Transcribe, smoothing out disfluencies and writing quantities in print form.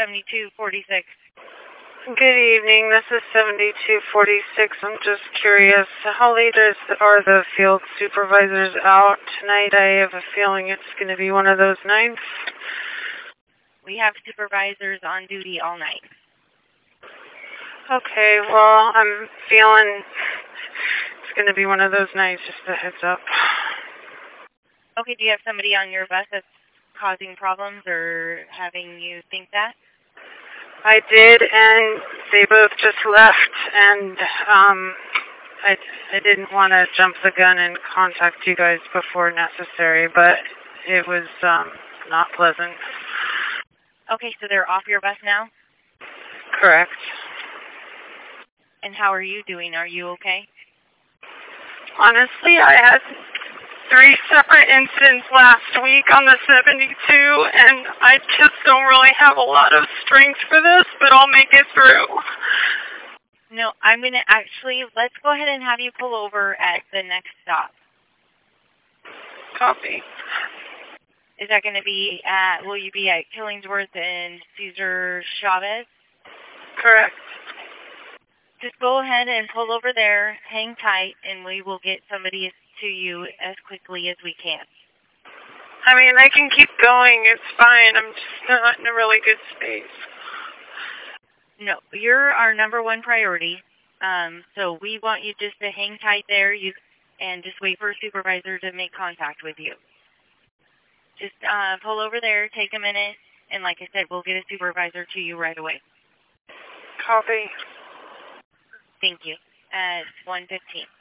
7246. Good evening. This is 7246. I'm just curious, how late are the field supervisors out tonight? I have a feeling it's going to be one of those nights. We have supervisors on duty all night. Okay, well, I'm feeling it's going to be one of those nights, just a heads up. Okay, do you have somebody on your bus that's causing problems or having you think that? I did, and they both just left, and I didn't want to jump the gun and contact you guys before necessary, but it was not pleasant. Okay, so they're off your bus now? Correct. And how are you doing? Are you okay? Honestly, I had 3 separate incidents last week on the 72, and I just don't really have a lot of strength for this, but I'll make it through. No, I'm going to actually, let's go ahead and have you pull over at the next stop. Copy. Is that going to be will you be at Killingsworth and Cesar Chavez? Correct. Just go ahead and pull over there, hang tight, and we will get somebody to you as quickly as we can. I mean, I can keep going. It's fine. I'm just not in a really good space. No, you're our number one priority. So we want you just to hang tight there and just wait for a supervisor to make contact with you. Just pull over there, take a minute, and like I said, we'll get a supervisor to you right away. Copy. Thank you. At 1:15.